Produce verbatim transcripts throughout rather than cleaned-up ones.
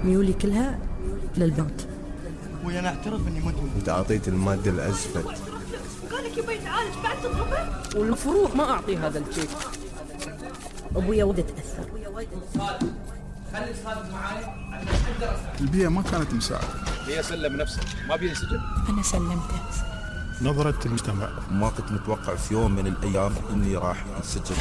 ميولي كلها للبنك. ويا أنا أعترف إني مدمن. أنت أعطيت المادة الأزفت. قالك يبي يتعالج بعد تضربه. والمفروض ما أعطي هذا الشيء. أبويا ودي تأثر. خلي صادق معاي عشان أقدر أساعد. البيئة ما كانت مساعدة. هي سلم نفسه ما بينسجن. أنا سلمته. نظرة المجتمع. ما كنت متوقع في يوم من الأيام إني راح أنسجن.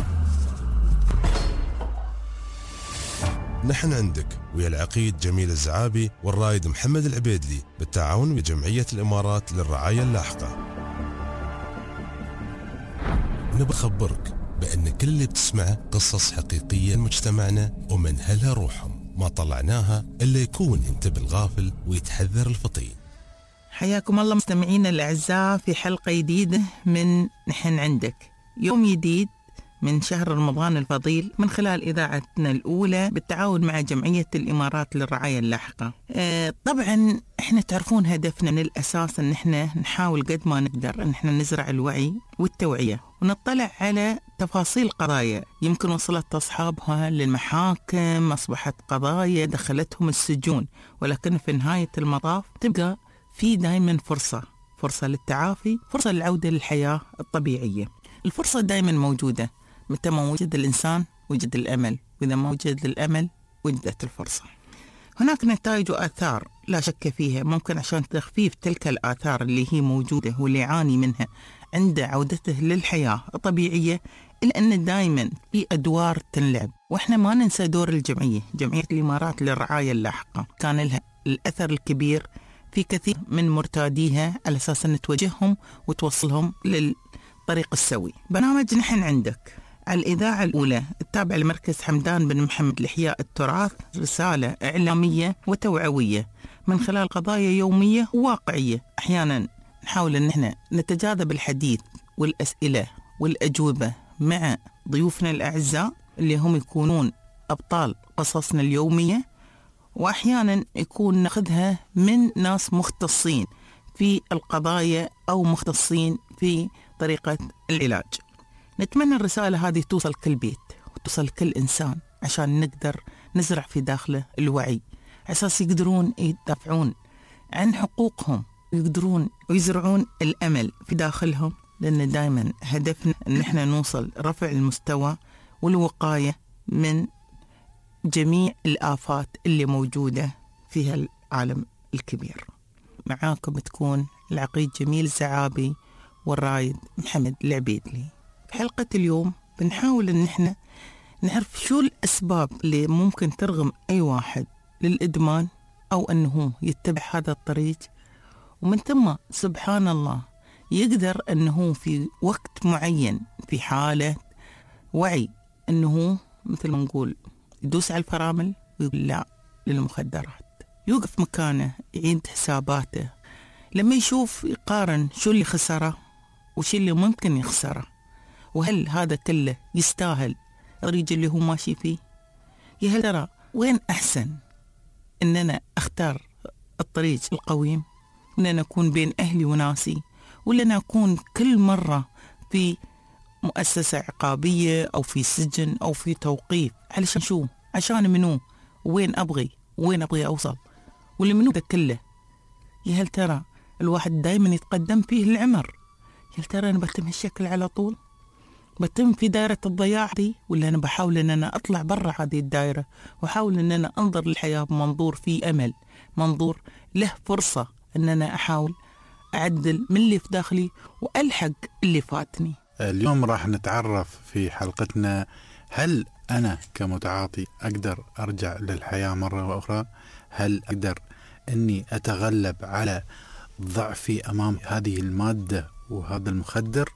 نحن عندك ويا العقيد جميل الزعابي والرائد محمد العبيدلي بالتعاون ويا جمعية الإمارات للرعاية اللاحقة. نبي نخبرك بأن كل اللي بتسمعه قصص حقيقية لمجتمعنا ومنهلها روحهم ما طلعناها إلا يكون انت بالغافل ويتحذر الفطين. حياكم الله مستمعينا الأعزاء في حلقة جديدة من نحن عندك، يوم جديد من شهر رمضان الفضيل من خلال إذاعتنا الأولى بالتعاون مع جمعية الإمارات للرعاية اللاحقة. آه طبعا احنا تعرفون هدفنا من الأساس ان احنا نحاول قد ما نقدر ان احنا نزرع الوعي والتوعية ونطلع على تفاصيل قضايا يمكن وصلت أصحابها للمحاكم، أصبحت قضايا دخلتهم السجون، ولكن في نهاية المطاف تبقى في دائما فرصة فرصة للتعافي، فرصة للعودة للحياة الطبيعية. الفرصة دائما موجودة، متى ما وجد الإنسان وجد الأمل، وإذا ما وجد الأمل وجدت الفرصة. هناك نتائج وآثار لا شك فيها، ممكن عشان تخفيف تلك الآثار اللي هي موجودة واللي يعاني منها عند عودته للحياة الطبيعية، إلا أن دائما في أدوار تنلعب. وإحنا ما ننسى دور الجمعية، جمعية الإمارات للرعاية اللاحقة كان لها الأثر الكبير في كثير من مرتاديها على أساس أن توجههم وتوصلهم للطريق السوي. برنامج نحن عندك على الإذاعة الأولى التابع لمركز حمدان بن محمد لإحياء التراث، رسالة إعلامية وتوعوية من خلال قضايا يومية وواقعية. أحيانا نحاول أن احنا نتجاذب الحديث والأسئلة والأجوبة مع ضيوفنا الأعزاء اللي هم يكونون أبطال قصصنا اليومية، وأحيانا يكون ناخذها من ناس مختصين في القضايا أو مختصين في طريقة العلاج. نتمنى الرسالة هذه توصل كل بيت وتوصل كل إنسان عشان نقدر نزرع في داخله الوعي، أساس يقدرون يدافعون عن حقوقهم ويقدرون ويزرعون الأمل في داخلهم، لأن دائما هدفنا أن احنا نوصل رفع المستوى والوقاية من جميع الآفات اللي موجودة في العالم الكبير. معاكم تكون العقيد جميل الزعابي والرائد محمد العبيدلي. في حلقة اليوم بنحاول ان احنا نعرف شو الأسباب اللي ممكن ترغم أي واحد للإدمان أو أنه يتبع هذا الطريق، ومن ثم سبحان الله يقدر أنه في وقت معين في حالة وعي أنه مثل ما نقول يدوس على الفرامل ويقول لا للمخدرات، يوقف مكانه يعيد حساباته لما يشوف يقارن شو اللي خسره وشو اللي ممكن يخسره، وهل هذا كله يستاهل الطريق اللي هو ماشي فيه؟ يا هل ترى وين أحسن إن أنا أختار الطريق القويم، إن أنا أكون بين أهلي وناسي، ولا أنا أكون كل مرة في مؤسسة عقابية أو في سجن أو في توقيف؟ علشان شو؟ عشان منو؟ وين أبغي؟ وين أبغي أوصل؟ واللي منو ده كله؟ يا هل ترى الواحد دايما يتقدم فيه العمر؟ يا هل ترى أنا بتم هالشكل على طول؟ بتم في دائرة الضياع دي، ولا أنا بحاول أن أنا أطلع برا هذه الدائرة وأحاول أن أنا أنظر للحياة بمنظور فيه أمل، منظور له فرصة أن أنا أحاول أعدل من اللي في داخلي وألحق اللي فاتني. اليوم راح نتعرف في حلقتنا هل أنا كمتعاطي أقدر أرجع للحياة مرة أخرى؟ هل أقدر أني أتغلب على ضعفي أمام هذه المادة وهذا المخدر؟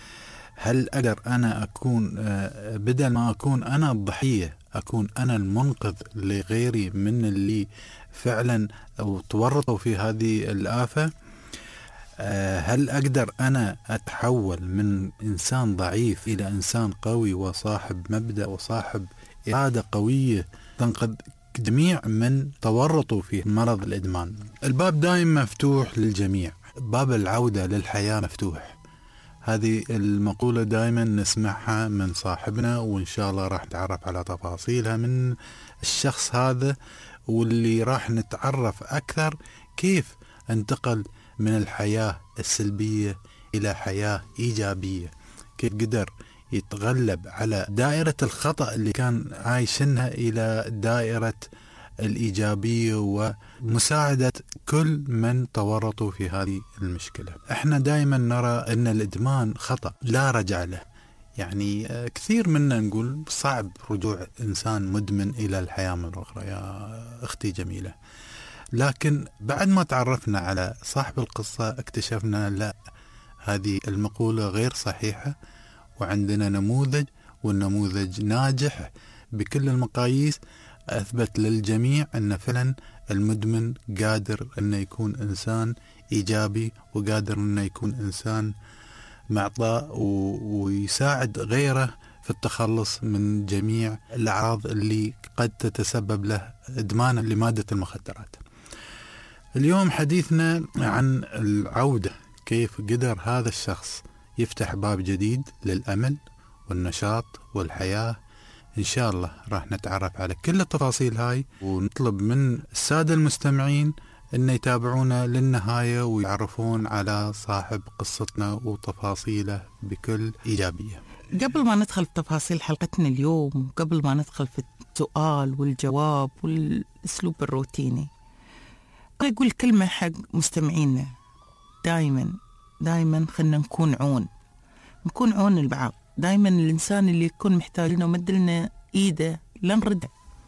هل أقدر أنا أكون بدل ما أكون أنا الضحية أكون أنا المنقذ لغيري من اللي فعلا أو تورطوا في هذه الآفة؟ هل أقدر أنا أتحول من إنسان ضعيف إلى إنسان قوي وصاحب مبدأ وصاحب إرادة قوية تنقذ جميع من تورطوا في مرض الإدمان؟ الباب دائما مفتوح للجميع، باب العودة للحياة مفتوح. هذه المقولة دائما نسمعها من صاحبنا، وإن شاء الله راح نتعرف على تفاصيلها من الشخص هذا، واللي راح نتعرف أكثر كيف انتقل من الحياة السلبية إلى حياة إيجابية، كيف قدر يتغلب على دائرة الخطأ اللي كان عايشنها إلى دائرة الإيجابية ومساعدة كل من تورطوا في هذه المشكلة. احنا دائما نرى أن الإدمان خطأ لا رجع له، يعني كثير منا نقول صعب رجوع إنسان مدمن إلى الحياة مرة أخرى يا أختي جميلة، لكن بعد ما تعرفنا على صاحب القصة اكتشفنا لا، هذه المقولة غير صحيحة، وعندنا نموذج، والنموذج ناجح بكل المقاييس، أثبت للجميع أن فعلا المدمن قادر أن يكون إنسان إيجابي، وقادر أن يكون إنسان معطاء ويساعد غيره في التخلص من جميع الأعراض اللي قد تتسبب له إدمانه لمادة المخدرات. اليوم حديثنا عن العودة، كيف قدر هذا الشخص يفتح باب جديد للأمل والنشاط والحياة. إن شاء الله راح نتعرف على كل التفاصيل هاي، ونطلب من السادة المستمعين أن يتابعونا للنهاية ويعرفون على صاحب قصتنا وتفاصيله بكل إيجابية. قبل ما ندخل في تفاصيل حلقتنا اليوم، وقبل ما ندخل في السؤال والجواب والأسلوب الروتيني، أقول كلمة حق مستمعينا. دايما دايما خلنا نكون عون نكون عون البعض. دايما الإنسان اللي يكون محتاج لنا ومد لنا إيده لا نرده.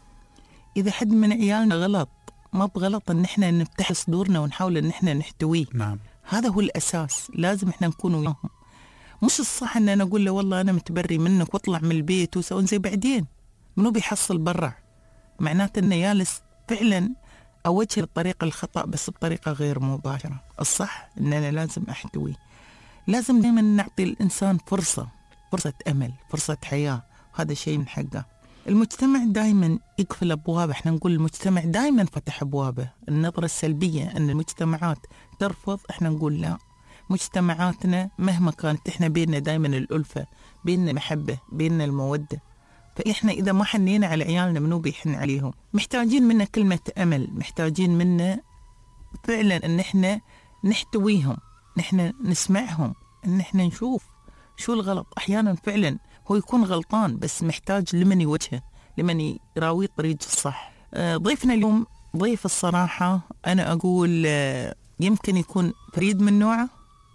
إذا حد من عيالنا غلط، ما بغلط ان احنا نفتح صدورنا ونحاول ان احنا نحتويه. نعم. هذا هو الاساس، لازم احنا نكون وياهم. مش الصح ان انا اقول له والله انا متبري منك واطلع من البيت وسوي زي بعدين منو بيحصل برا، معناته انه يالس فعلا اوجه الطريقه الخطا بس بطريقه غير مباشره. الصح ان انا لازم احتويه، لازم دائما نعطي الانسان فرصه فرصه امل، فرصه حياه، وهذا شيء من حقه. المجتمع دائما يقفل أبوابه، احنا نقول المجتمع دائما فتح أبوابه. النظرة السلبية أن المجتمعات ترفض، احنا نقول لا، مجتمعاتنا مهما كانت احنا بيننا دائما الألفة، بيننا محبة، بيننا المودة. فإحنا إذا ما حنينا على عيالنا منو بيحن عليهم؟ محتاجين منا كلمة أمل، محتاجين منا فعلا أن احنا نحتويهم، نحن نسمعهم، أن احنا نشوف شو الغلط. أحيانا فعلا هو يكون غلطان بس محتاج لمن يوجهه، لمن يراويه طريق الصح. ضيفنا اليوم ضيف الصراحة أنا أقول يمكن يكون فريد من نوعه،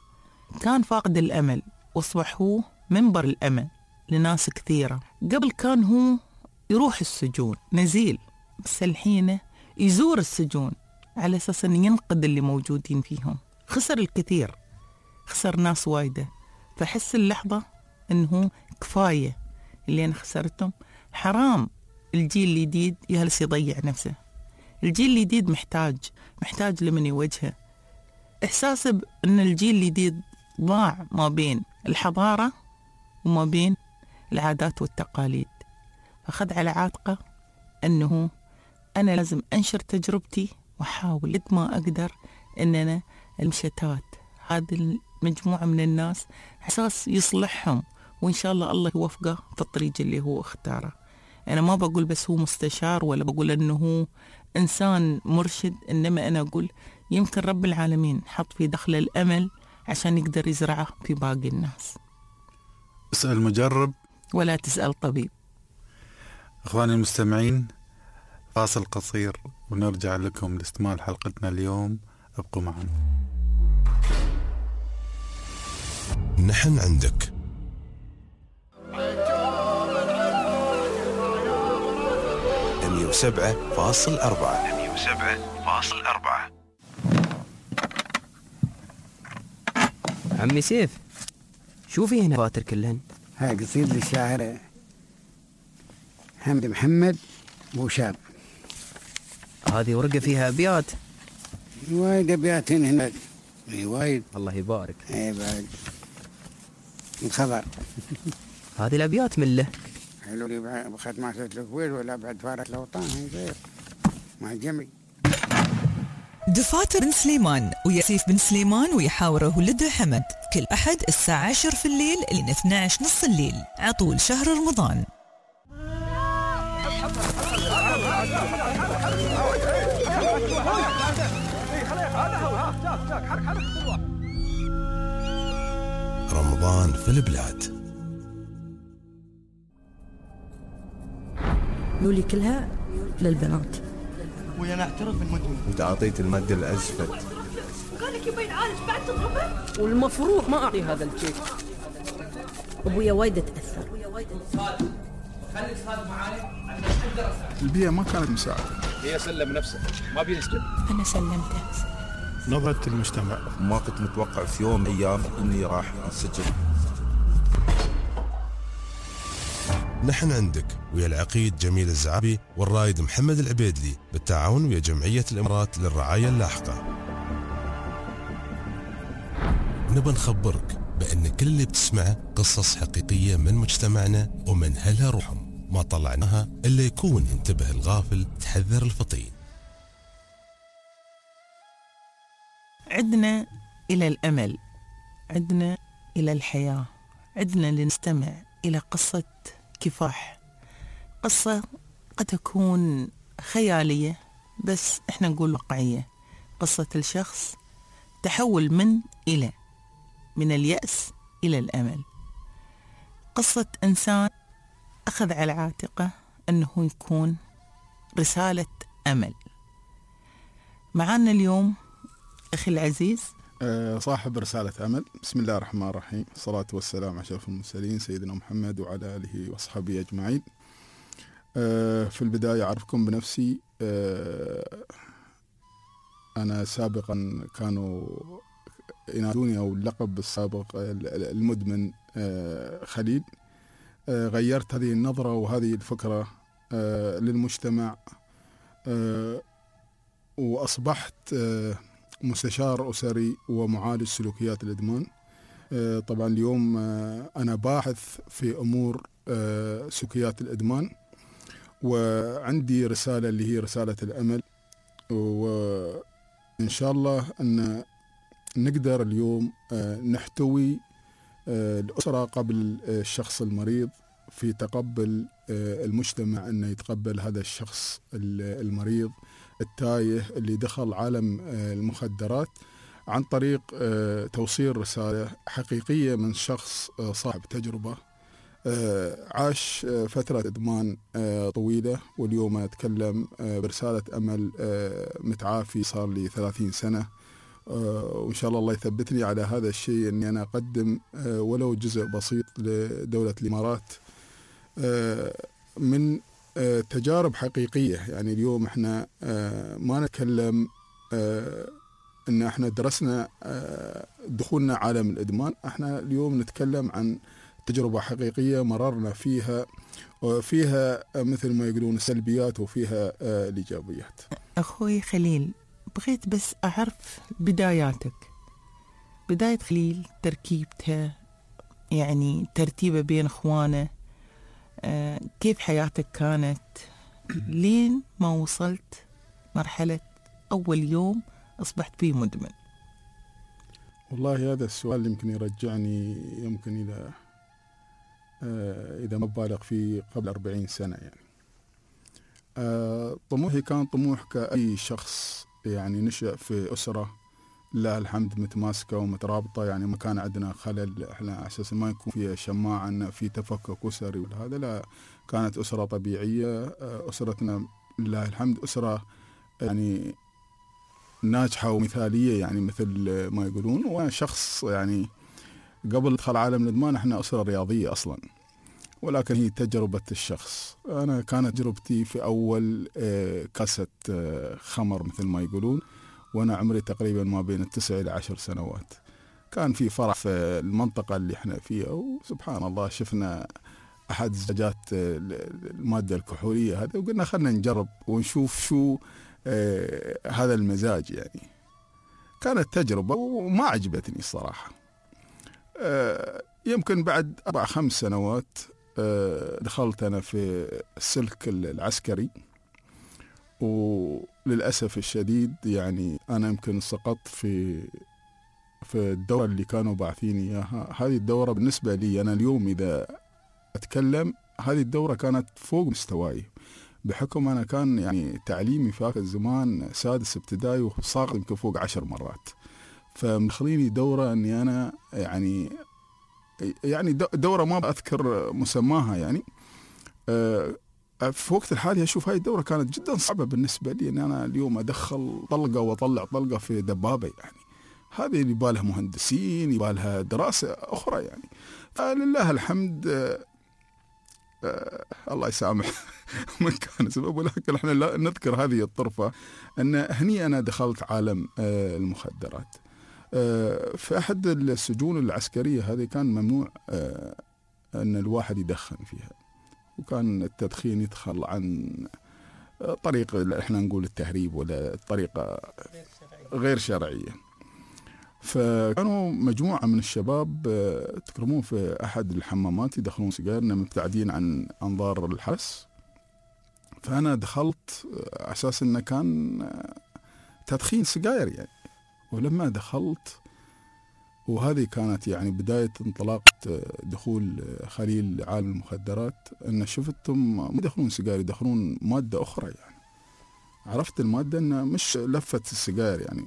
كان فاقد الأمل واصبح هو منبر الأمل لناس كثيرة. قبل كان هو يروح السجون نزيل، بس الحين يزور السجون على أساس أن ينقذ اللي موجودين فيهم. خسر الكثير، خسر ناس وايدة، فحس اللحظة أنه كفاية اللي أنا خسرتهم، حرام الجيل الجديد يهلس يضيع نفسه. الجيل الجديد محتاج محتاج لمن يوجهه. إحساسه بأن الجيل الجديد ضاع ما بين الحضارة وما بين العادات والتقاليد، فأخذ على عاتقه أنه أنا لازم أنشر تجربتي وأحاول قد ما أقدر أن أنا المشتات هذه المجموعة من الناس أساس يصلحهم، وإن شاء الله الله يوفقه في الطريق اللي هو اختاره. أنا ما بقول بس هو مستشار ولا بقول أنه هو إنسان مرشد، إنما أنا أقول يمكن رب العالمين حط في دخل الأمل عشان يقدر يزرعه في باقي الناس. اسأل مجرب ولا تسأل طبيب. أخواني المستمعين، فاصل قصير ونرجع لكم لاستكمال حلقتنا اليوم، ابقوا معنا. نحن عندك مية وسبعة فاصل أربعة مية وسبعة فاصل أربعة. عمي سيف، شو في هنا فاتر كلهن؟ هاي قصيدة للشاعر حمد محمد بوشاب. هذه ورقة فيها أبيات. وايد أبيات هنا، وايد. الله يبارك. اي بعد الخبر. هذه الأبيات من له. حلو لي بخد ما الكويت ولا بعد فارق الأوطان، هاي غير مع الجمعي. دفاتر بن سليمان وياسيف بن سليمان ويحاوره ولده حمد، كل أحد الساعة عشر في الليل لين اثني عشر نص الليل عطول شهر رمضان. رمضان في البلاد. لولي كلها للبنات. ابوي انا اعترف اني مدمن. انت اعطيت المد الازفت. قال لك يبي يعالج بعد تضربه. والمفروض ما اعطي هذا الشيك. ابويا وايد تاثر. صادق خليك صادق معاي عشان اقدر اساعدك. البيئة ما كانت مساعدة. هي سلم نفسه ما بينسجن. أنا سلمته. نظرة المجتمع. ما كنت متوقع في يوم من الأيام إني راح انسجن. نحن عندك ويا العقيد جميل الزعابي والرايد محمد العبيدلي بالتعاون ويا جمعية الإمارات للرعاية اللاحقة. نبى نخبرك بأن كل اللي بتسمعه قصص حقيقية من مجتمعنا ومن هلها روحهم ما طلعناها إلا يكون انتبه الغافل تحذر الفطين. عدنا إلى الأمل، عدنا إلى الحياة، عدنا لنستمع إلى قصة كفاح. قصة قد تكون خيالية بس إحنا نقول واقعية. قصة الشخص تحول من إلى، من اليأس إلى الأمل. قصة إنسان أخذ على عاتقه أنه يكون رسالة أمل. معنا اليوم أخي العزيز صاحب رسالة أمل. بسم الله الرحمن الرحيم، الصلاة والسلام على أشرف المرسلين سيدنا محمد وعلى آله وأصحابه أجمعين. في البداية أعرفكم بنفسي. أنا سابقا كانوا ينادوني أو اللقب السابق المدمن خليل. غيرت هذه النظرة وهذه الفكرة للمجتمع وأصبحت مستشار أسري ومعالج سلوكيات الإدمان. طبعا اليوم أنا باحث في أمور سلوكيات الإدمان، وعندي رسالة اللي هي رسالة الأمل، وإن شاء الله أن نقدر اليوم نحتوي الأسرة قبل الشخص المريض في تقبل المجتمع أنه يتقبل هذا الشخص المريض التايه اللي دخل عالم المخدرات عن طريق توصيل رسالة حقيقية من شخص صاحب تجربة عاش فترة إدمان طويلة، واليوم أتكلم برسالة أمل متعافي صار لي ثلاثين سنة، وإن شاء الله الله يثبتني على هذا الشيء أني أنا أقدم ولو جزء بسيط لدولة الإمارات من تجارب حقيقية. يعني اليوم احنا ما نتكلم ان احنا درسنا دخولنا عالم الإدمان، احنا اليوم نتكلم عن تجربة حقيقية مررنا فيها، وفيها مثل ما يقولون السلبيات وفيها الإيجابيات. أخوي خليل، بغيت بس أعرف بداياتك. بداية خليل تركيبتها، يعني ترتيبه بين أخوانه، آه، كيف حياتك كانت لين ما وصلت مرحلة أول يوم أصبحت فيه مدمن؟ والله هذا السؤال يمكن يرجعني يمكن إلى آه إذا ما بالغ فيه قبل أربعين سنة. يعني آه طموحي كان طموح كأي شخص يعني نشأ في أسرة لله الحمد متماسكة ومترابطة، يعني ما كان عندنا خلل احنا على اساس ما يكون في شماعة ان في تفكك اسري ولا هذا، لا، كانت أسرة طبيعية. أسرتنا لله الحمد أسرة يعني ناجحة ومثالية، يعني مثل ما يقولون. وأنا شخص يعني قبل دخل عالم الإدمان احنا أسرة رياضية أصلا، ولكن هي تجربة الشخص. أنا كانت تجربتي في أول كاسة خمر مثل ما يقولون وأنا عمري تقريبا ما بين التسع إلى عشر سنوات. كان في فرح في المنطقة اللي احنا فيها، وسبحان الله شفنا أحد زجاجات المادة الكحولية هذا، وقلنا خلنا نجرب ونشوف شو آه هذا المزاج. يعني كانت تجربة وما عجبتني الصراحة. آه يمكن بعد أربع خمس سنوات آه دخلت أنا في السلك العسكري، وللأسف الشديد يعني أنا يمكن سقطت في في الدورة اللي كانوا باعثيني إياها. هذه الدورة بالنسبة لي أنا اليوم إذا أتكلم، هذه الدورة كانت فوق مستواي، بحكم أنا كان يعني تعليمي في ذاك الزمان سادس ابتدائي وساقط يمكن فوق عشر مرات، فمخليني دورة أني أنا يعني يعني دورة ما بأذكر مسماها يعني. في وقت الحالي أشوف هاي الدورة كانت جدا صعبة بالنسبة لي، أن أنا اليوم أدخل طلقة وأطلع طلقة في دبابة يعني. هذه اللي يبالها مهندسين، يبالها دراسة أخرى يعني. فلله الحمد آه آه الله يسامح من كان سبب، ولكن احنا لا نذكر هذه الطرفة أن هني أنا دخلت عالم آه المخدرات. آه في أحد السجون العسكرية هذه كان ممنوع آه أن الواحد يدخن فيها، وكان التدخين يدخل عن طريقة احنا نقول التهريب ولا طريقة غير شرعية. فكانوا مجموعة من الشباب تكرمون في أحد الحمامات يدخلون سيجارنا مبتعدين عن أنظار الحرس، فأنا دخلت أساس أنه كان تدخين سيجار يعني. ولما دخلت، وهذه كانت يعني بداية انطلاقة دخول خليل عالم المخدرات، أن شفتهم ما يدخلون سيجار، يدخلون مادة أخرى يعني. عرفت المادة أنها مش لفة السيجار يعني.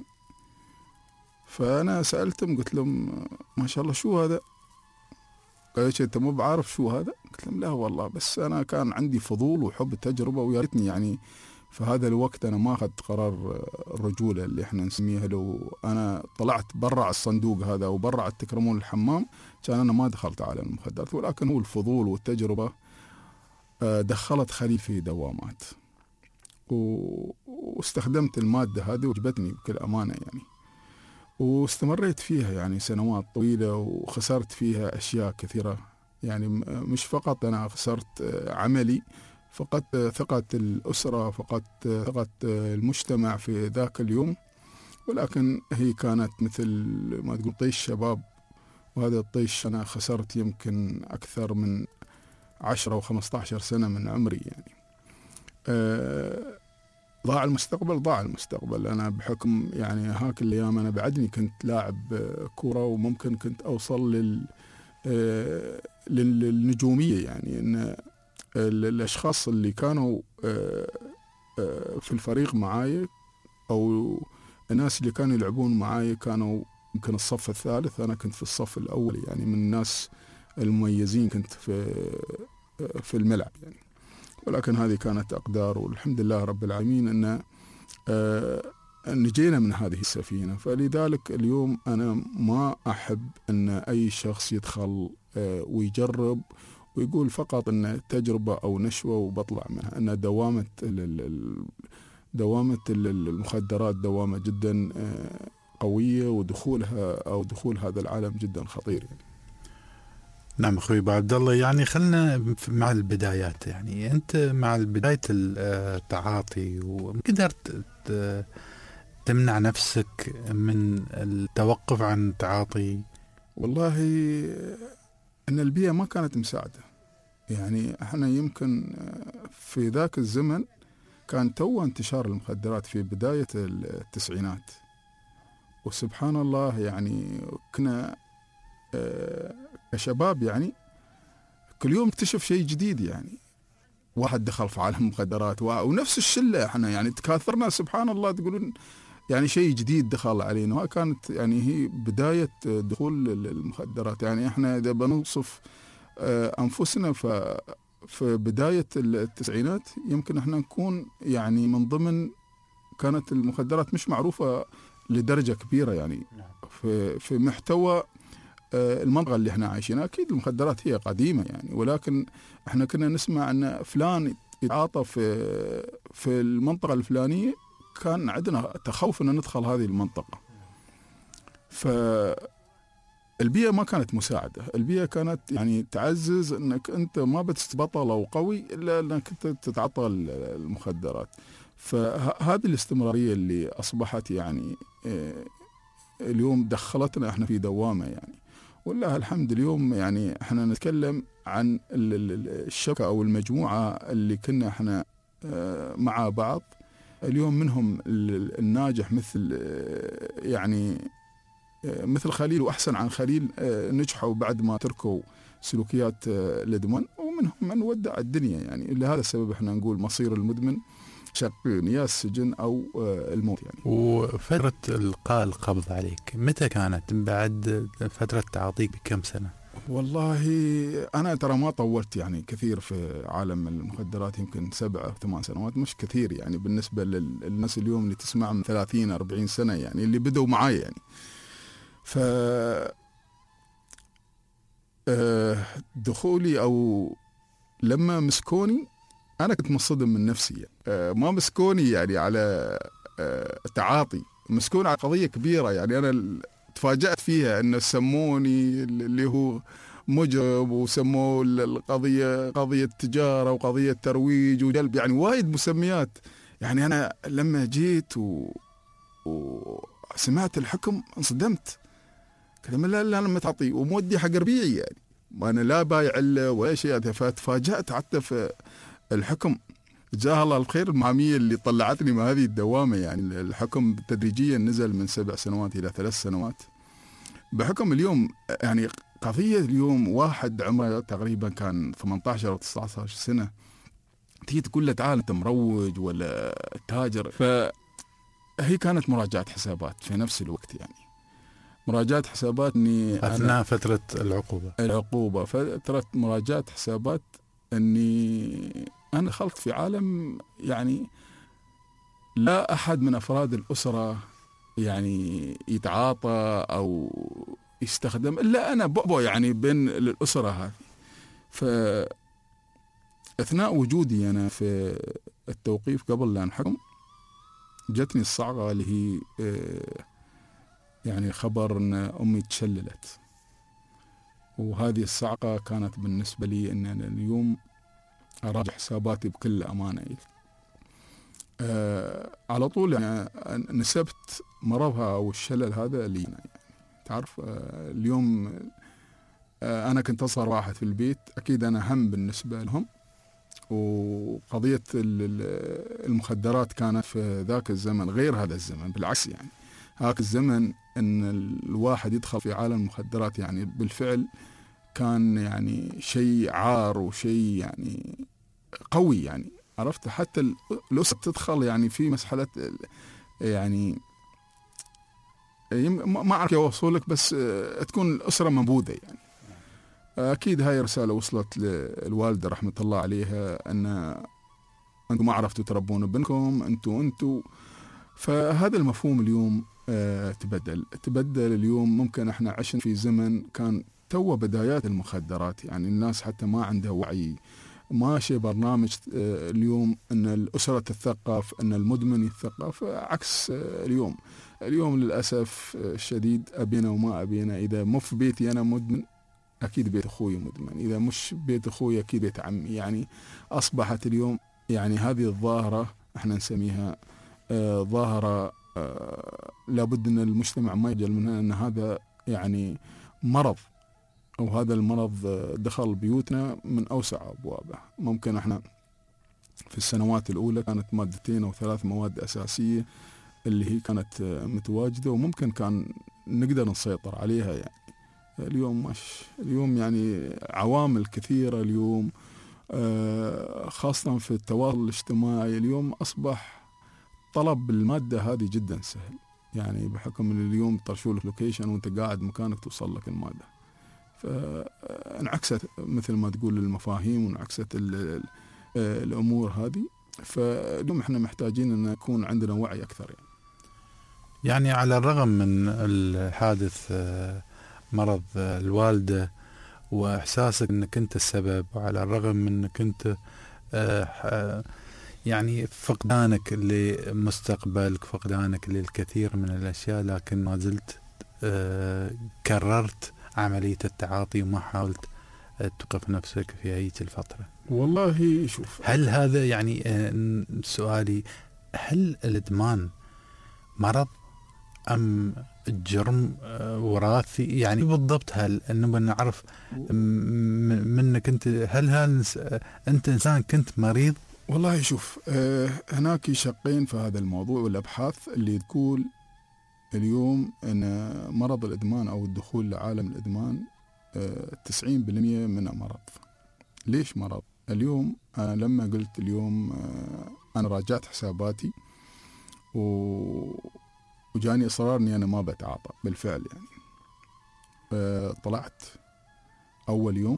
فأنا سألتهم قلت لهم ما شاء الله شو هذا؟ قالوا لي أنت مو بعارف شو هذا؟ قلت لهم لا والله، بس أنا كان عندي فضول وحب التجربة، ويا ريتني يعني في هذا الوقت أنا ما أخذت قرار الرجولة اللي إحنا نسميها. لو أنا طلعت برا الصندوق هذا وبرا التكرمون الحمام كان أنا ما دخلت عالم المخدرات، ولكن هو الفضول والتجربة دخلت خليل في دوامات، واستخدمت المادة هذه وعجبتني بكل أمانة يعني، واستمريت فيها يعني سنوات طويلة، وخسرت فيها أشياء كثيرة يعني. مش فقط أنا خسرت عملي، فقدت ثقة الأسرة، فقدت ثقة المجتمع في ذاك اليوم، ولكن هي كانت مثل ما تقول طيش شباب، وهذا الطيش أنا خسرت يمكن أكثر من عشرة وخمسة عشر سنة من عمري يعني. أه ضاع المستقبل، ضاع المستقبل. أنا بحكم يعني هاك الأيام أنا بعدني كنت لاعب كورة، وممكن كنت أوصل لل أه للنجومية يعني. إن الأشخاص اللي كانوا في الفريق معاي أو الناس اللي كانوا يلعبون معاي كانوا يمكن الصف الثالث، أنا كنت في الصف الأول يعني، من الناس المميزين كنت في في الملعب يعني. ولكن هذه كانت أقدار، والحمد لله رب العالمين أن نجينا من هذه السفينة. فلذلك اليوم أنا ما أحب أن أي شخص يدخل ويجرب ويقول فقط أن تجربة أو نشوة وبطلع منها. أن دوامة دوامة المخدرات دوامة جدا قوية، ودخولها أو دخول هذا العالم جدا خطير يعني. نعم أخوي أبو عبد الله، يعني خلنا مع البدايات. يعني أنت مع بداية التعاطي وقدرت تمنع نفسك من التوقف عن التعاطي؟ والله أن البيئة ما كانت مساعدة يعني. احنا يمكن في ذاك الزمن كان تو انتشار المخدرات في بداية التسعينات، وسبحان الله يعني كنا كشباب يعني كل يوم اكتشف شيء جديد يعني. واحد دخل في عالم المخدرات ونفس الشلة احنا يعني تكاثرنا سبحان الله، تقولون يعني شيء جديد دخل علينا. وكانت يعني هي بداية دخول المخدرات يعني. احنا إذا بنوصف أنفسنا في بداية التسعينات يمكن احنا نكون يعني من ضمن، كانت المخدرات مش معروفة لدرجة كبيرة يعني في في محتوى المنطقة اللي احنا عايشينها. أكيد المخدرات هي قديمة يعني، ولكن احنا كنا نسمع أن فلان يتعاطى في في المنطقة الفلانية، كان عندنا تخوف أن ندخل هذه المنطقة. فالبيئة ما كانت مساعدة، البيئة كانت يعني تعزز أنك أنت ما بتستبطل أو قوي إلا أنك تتعاطى المخدرات. فهذه الاستمرارية اللي أصبحت يعني اليوم دخلتنا احنا في دوامة يعني. والله الحمد اليوم يعني احنا نتكلم عن الشبكة أو المجموعة اللي كنا احنا مع بعض اليوم، منهم الناجح مثل يعني مثل خليل وأحسن عن خليل، نجحوا بعد ما تركوا سلوكيات الإدمان، ومنهم من ودع الدنيا يعني. لهذا السبب احنا نقول مصير المدمن شقين، يا السجن أو الموت يعني. وفترة إلقاء القبض عليك متى كانت؟ بعد فترة تعاطيك بكم سنة؟ والله أنا ترى ما طولت يعني كثير في عالم المخدرات، يمكن سبعة أو ثمان سنوات، مش كثير يعني بالنسبة للناس اليوم اللي تسمع من ثلاثين أربعين سنة يعني، اللي بدوا معاي يعني. ف دخولي أو لما مسكوني أنا كنت مصدم من نفسي يعني. ما مسكوني يعني على تعاطي، مسكوني على قضية كبيرة يعني. أنا تفاجأت فيها أنه سموني اللي هو مجرم، وسموه القضية قضية تجارة وقضية ترويج وجلب، يعني وايد مسميات يعني. أنا لما جيت و... وسمعت الحكم انصدمت، قلت لا لا أنا متعطي ومودي حق ربيعي يعني، ما أنا لا بايع إلا ولا شيء. فتفاجأت حتى في الحكم. جزاها الله الخير المحامية اللي طلعتني من هذه الدوامة يعني. الحكم تدريجيا نزل من سبع سنوات إلى ثلاث سنوات بحكم اليوم يعني. قضية اليوم واحد عمره تقريبا كان ثمانية عشر أو تسعة عشر سنة تيجي تقول له تعال أنت مروج ولا تاجر. فهي كانت مراجعة حسابات في نفس الوقت يعني، مراجعة حسابات إني أثناء فترة العقوبة العقوبة فترة مراجعة حسابات إني أنا دخلت في عالم يعني لا أحد من أفراد الأسرة يعني يتعاطى أو يستخدم إلا أنا بؤبؤ يعني بين الأسرة هذه. فأثناء وجودي أنا في التوقيف قبل لا نحكم جتني الصعقة اللي هي يعني خبر أن أمي تشللت، وهذه الصعقة كانت بالنسبة لي أن أنا اليوم أراجع حساباتي بكل أمانة. أه على طول يعني نسبت مرضها أو الشلل هذا لي يعني. تعرف أه اليوم أه أنا كنت أصغر واحد في البيت، أكيد أنا هم بالنسبة لهم. وقضية المخدرات كانت في ذاك الزمن غير هذا الزمن، بالعكس يعني. هاك الزمن أن الواحد يدخل في عالم المخدرات يعني بالفعل كان يعني شيء عار وشيء يعني قوي يعني. عرفت حتى الأسرة تدخل يعني في مسحلة يعني ما أعرف أوصلك، بس تكون الأسرة منبوذة يعني. أكيد هاي رسالة وصلت للوالدة رحمة الله عليها أن أنتم ما عرفتوا تربون ابنكم، أنتوا أنتوا فهذا المفهوم اليوم تبدل تبدل اليوم. ممكن احنا عشنا في زمن كان تو بدايات المخدرات يعني، الناس حتى ما عندها وعي، ماشي برنامج اليوم أن الأسرة تتثقف، أن المدمن يتثقف. عكس اليوم اليوم للأسف الشديد أبينا وما أبينا، إذا مو في بيتي أنا مدمن أكيد بيت أخوي مدمن، إذا مش بيت أخوي أكيد بيت عمي يعني. أصبحت اليوم يعني هذه الظاهرة احنا نسميها آه ظاهرة آه لابد أن المجتمع ما يجل منها، أن هذا يعني مرض، أو هذا المرض دخل بيوتنا من أوسع أبوابه. ممكن احنا في السنوات الأولى كانت مادتين أو ثلاث مواد أساسية اللي هي كانت متواجدة وممكن كان نقدر نسيطر عليها يعني. اليوم مش اليوم يعني عوامل كثيرة اليوم، خاصة في التواصل الاجتماعي. اليوم أصبح طلب المادة هذه جدا سهل يعني، بحكم ان اليوم طرشوا لك لوكيشن وانت قاعد مكانك توصل لك المادة. فانعكست مثل ما تقول المفاهيم وانعكست الأمور هذه. فاليوم احنا محتاجين ان يكون عندنا وعي أكثر يعني. يعني على الرغم من الحادث مرض الوالدة وإحساسك أنك أنت السبب، وعلى الرغم من أنك أنت يعني فقدانك لمستقبلك، فقدانك للكثير من الأشياء، لكن ما زلت كررت عملية التعاطي وما حاولت توقف نفسك في هذه الفترة. والله شوف، هل هذا يعني سؤالي، هل الإدمان مرض أم جرم وراثي يعني بالضبط؟ هل نبغى نعرف منك أنت، هل هل أنت إنسان كنت مريض؟ والله شوف، هناك شقين في هذا الموضوع، والأبحاث اللي تقول اليوم أن مرض الإدمان أو الدخول لعالم الإدمان تسعين بالمئة منه مرض. ليش مرض؟ اليوم أنا لما قلت اليوم أنا راجعت حساباتي و... وجاني إصرار أني أنا ما بتعاطى بالفعل يعني. طلعت أول يوم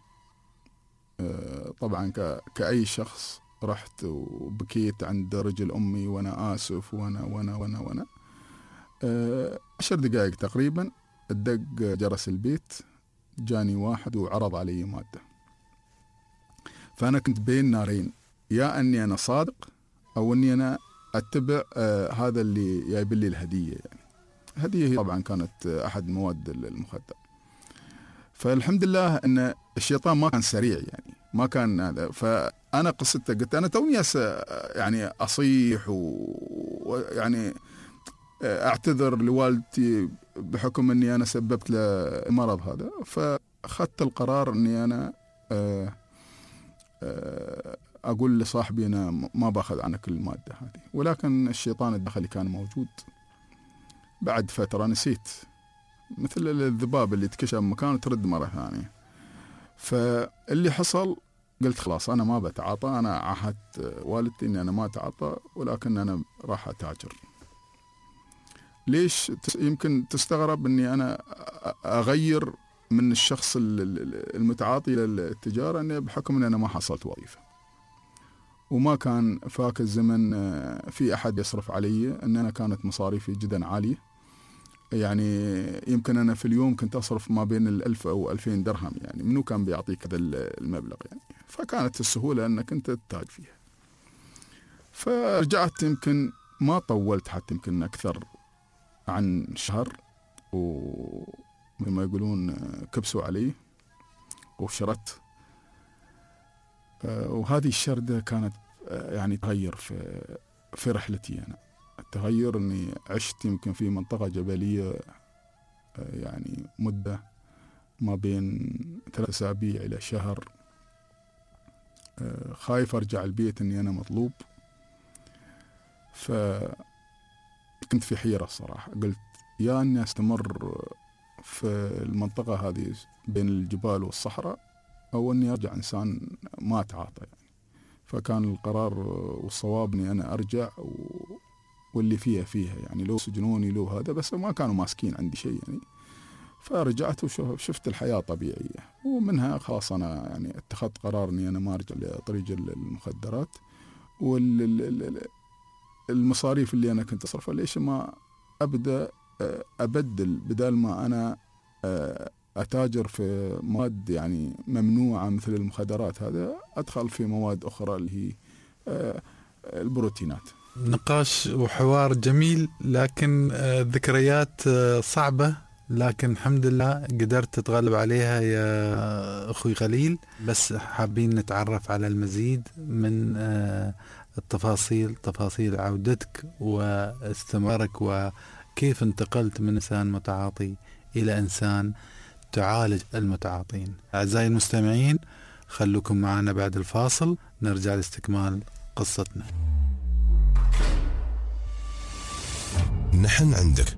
طبعا ك... كأي شخص رحت وبكيت عند رجل أمي وأنا آسف وأنا وأنا وأنا وأنا عشر دقائق تقريبا الدق جرس البيت، جاني واحد وعرض علي مادة. فأنا كنت بين نارين، يا أني أنا صادق أو أني أنا أتبع آه هذا اللي جايب لي الهدية يعني. الهدية طبعا كانت أحد مواد المخدر. فالحمد لله أن الشيطان ما كان سريع يعني، ما كان هذا. فأنا قصته قلت أنا توني يعني أصيح ويعني أعتذر لوالدتي بحكم أني أنا سببت له المرض هذا. فأخذت القرار أني أنا آه آه أقول لصاحبي أنا ما باخذ عنك المادة هذه. ولكن الشيطان الداخلي كان موجود. بعد فترة نسيت، مثل الذباب اللي تكشف مكان ترد مرة ثانية. فاللي حصل قلت خلاص أنا ما بتعاطى، أنا عهدت والدتي أني أنا ما أتعاطى، ولكن أنا راح أتاجر. ليش؟ يمكن تستغرب أني أنا أغير من الشخص المتعاطي للتجارة، أني بحكم أني أنا ما حصلت وظيفة وما كان فاك الزمن في أحد يصرف علي، أن أنا كانت مصاريفي جدا عالية يعني. يمكن أنا في اليوم كنت أصرف ما بين الألف أو ألفين درهم يعني. منو كان بيعطيك هذا المبلغ يعني؟ فكانت السهولة أنك أنت تتاج فيها. فرجعت يمكن ما طولت حتى يمكن أكثر عن شهر، وما يقولون كبسوا علي وشردت. وهذه الشردة كانت يعني تغير في في رحلتي أنا. التغير أني عشت يمكن في منطقة جبلية يعني مدة ما بين ثلاث أسابيع إلى شهر، خايف أرجع البيت أني أنا مطلوب. فكنت في حيرة الصراحة. قلت يا أني أستمر في المنطقة هذه بين الجبال والصحراء، أو أني أرجع إنسان ما أتعاطى يعني. فكان القرار والصواب أني أنا أرجع و... واللي فيها فيها يعني، لو سجنوني لو هذا، بس ما كانوا ماسكين عندي شيء يعني. فرجعت وشفت الحياة طبيعية، ومنها خلاص أنا يعني اتخذت قرار أني أنا ما أرجع لطريق المخدرات. والمصاريف اللي أنا كنت أصرفها ليش ما أبدأ أبدل، بدل ما أنا أتاجر في مواد يعني ممنوعة مثل المخدرات، هذا أدخل في مواد أخرى اللي هي البروتينات. نقاش وحوار جميل، لكن ذكريات صعبة، لكن الحمد لله قدرت تتغلب عليها يا أخوي خليل. بس حابين نتعرف على المزيد من التفاصيل، تفاصيل عودتك واستمرارك، وكيف انتقلت من إنسان متعاطي إلى إنسان تعالج المتعاطين. أعزائي المستمعين، خلوكم معنا بعد الفاصل نرجع لاستكمال قصتنا. نحن عندك.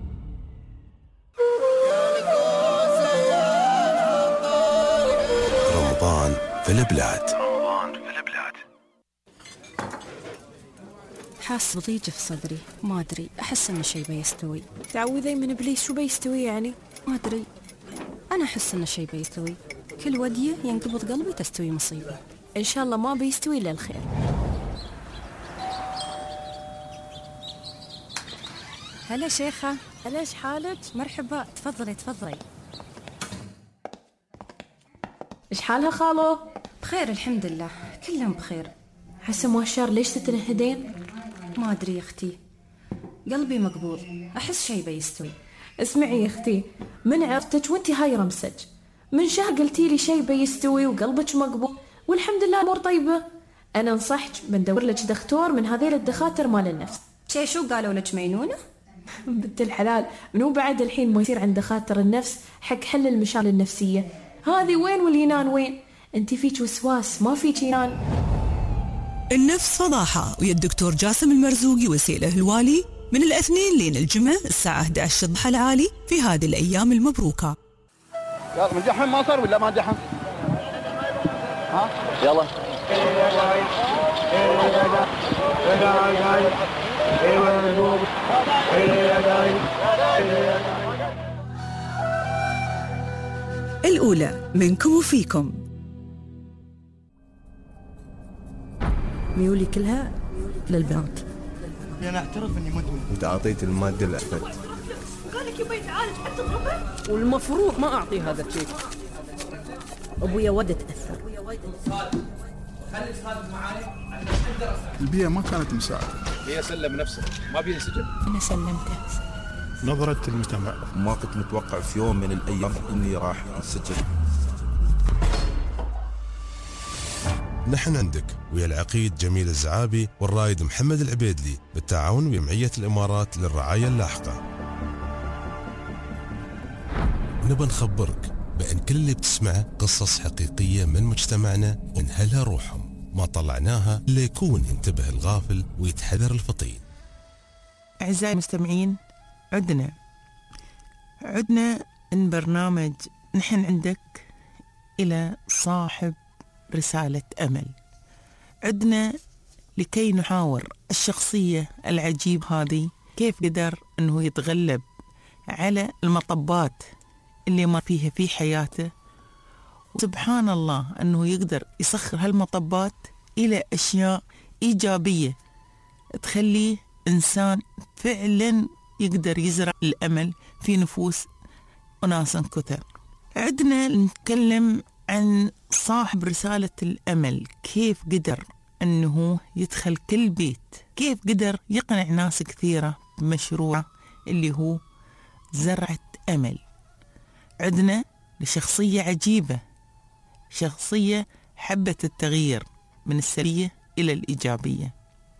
رمضان في البلاد. حاس بضيج في صدري، ما أدري، أحس إن شيء بيستوي. تعوذي من إبليس، شو بيستوي يعني؟ ما أدري، أنا أحس إن شيء بيستوي. كل ودية ينقبض قلبي تستوي مصيبة. إن شاء الله ما بيستوي إلا الخير. هلا شيخة. هلا، إيش حالك؟ مرحبا، تفضلي تفضلي. إيش حالها خالو؟ بخير الحمد لله، كلهم بخير. حسن مؤشر، ليش تتنهدين؟ ما أدري يا أختي، قلبي مقبوض، أحس شيء بيستوي. اسمعي يا أختي، من عرفتك وانتي هاي رمسج، من شهر قلتي لي شيء بيستوي وقلبك مقبوض، والحمد لله أمور طيبة. أنا انصحك بندور لك دكتور من هذيل الدخاتر مال النفس. شي شو قالوا لك مينونة؟ بنت الحلال، منو بعد الحين ما يصير عند دخاتر النفس حق حل المشاكل النفسية هذه؟ وين والينان وين؟ انتي فيك وسواس، ما فيك ينان. النفس فضاحة، ويا الدكتور جاسم المرزوقي وسيله الوالي من الاثنين لين الجمعة الساعة أحد عشر الضحى العالي في هذه الأيام المبروكة. يلا من جحن ما صار ولا ما جحن؟ يلا. الأولى منكم وفيكم. ميولي كلها للبنات. أنا أعترف إني مدمن. أنت أعطيت المادة الأسفل. قال لك يبي يتعالج بعد تضربه. والمفروض ما أعطيه هذا الشيء. أبويا ود تأثر. خلي صادق معاي عشان أقدر أساعد. البيئة ما كانت مساعدة. هي سلم نفسه ما بينسجن. أنا سلمته. نظرة المجتمع. ما كنت متوقع في يوم من الأيام إني راح انسجن. نحن عندك ويا العقيد جميل الزعابي والرائد محمد العبيدلي بالتعاون بجمعية الإمارات للرعاية اللاحقة. نبى نخبرك بأن كل اللي بتسمعه قصص حقيقية من مجتمعنا ونهلها روحهم، ما طلعناها إلا يكون ينتبه الغافل ويتحذر الفطين. أعزائي المستمعين، عدنا عدنا من برنامج نحن عندك إلى صاحب رسالة أمل. عدنا لكي نحاور الشخصية العجيب هذه كيف قدر أنه يتغلب على المطبات اللي مر فيها في حياته، وسبحان الله أنه يقدر يسخر هالمطبات إلى أشياء إيجابية تخليه إنسان فعلا يقدر يزرع الأمل في نفوس أناس كثر. عدنا نتكلم عن صاحب رسالة الأمل، كيف قدر أنه يدخل كل بيت، كيف قدر يقنع ناس كثيرة بمشروع اللي هو زرعة أمل. عدنا لشخصية عجيبة، شخصية حبت التغيير من السلبية إلى الإيجابية.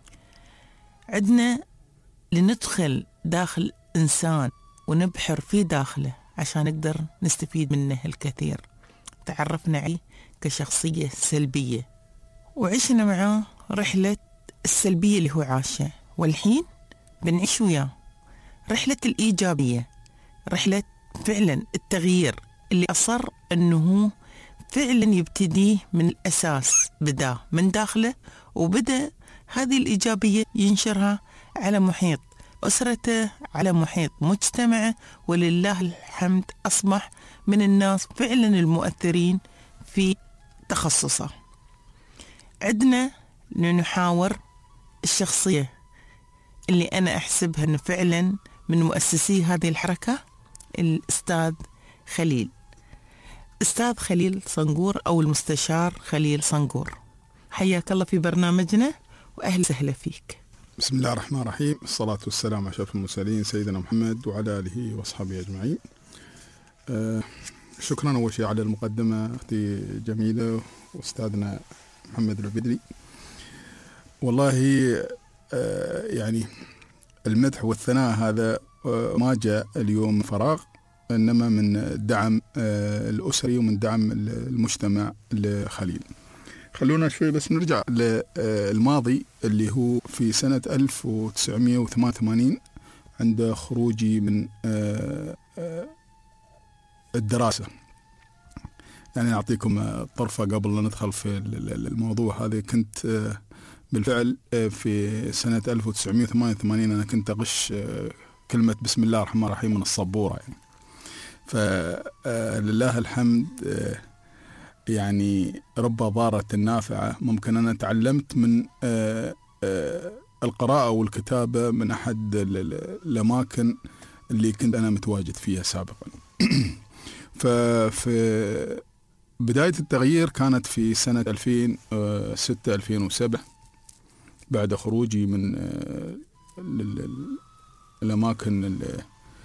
عدنا لندخل داخل إنسان ونبحر في داخله عشان نقدر نستفيد منه الكثير. تعرفنا عليه كشخصية سلبية وعشنا معاه رحلة السلبية اللي هو عاشها، والحين بنعيش وياه رحلة الإيجابية، رحلة فعلا التغيير اللي أصر أنه فعلا يبتديه من الأساس، بدأ من داخله وبدأ هذه الإيجابية ينشرها على محيط أسرته، على محيط مجتمعه، ولله الحمد أصبح من الناس فعلا المؤثرين في تخصصه. عدنا لنحاور الشخصية اللي أنا أحسبها أنه فعلا من مؤسسي هذه الحركة، الأستاذ خليل، أستاذ خليل صنقور أو المستشار خليل صنقور. حياك الله في برنامجنا وأهلا وسهلا فيك. بسم الله الرحمن الرحيم، الصلاة والسلام على أشرف المرسلين سيدنا محمد وعلى آله وأصحابه أجمعين. آه شكرا أول شيء على المقدمة أختي جميلة وأستاذنا محمد العبيدلي. والله آه يعني المدح والثناء هذا آه ما جاء اليوم فراغ، إنما من الدعم آه الأسري ومن دعم المجتمع لخليل. خلونا شوي بس نرجع للماضي اللي هو في سنة ألف وتسعمائة وثمانية وثمانين عند خروجي من الدراسة. يعني أعطيكم طرفة قبل لا ندخل في الموضوع هذا. كنت بالفعل في سنة ألف وتسعمائة وثمانية وثمانين أنا كنت أغش كلمة بسم الله الرحمن الرحيم من الصبورة يعني. فلله الحمد يعني رب ضارة النافعة. ممكن أنا تعلمت من آآ آآ القراءة والكتابة من أحد الأماكن اللي كنت أنا متواجد فيها سابقا. ففي بداية التغيير كانت في سنة ألفين وستة ألفين وسبعة بعد خروجي من الأماكن اللي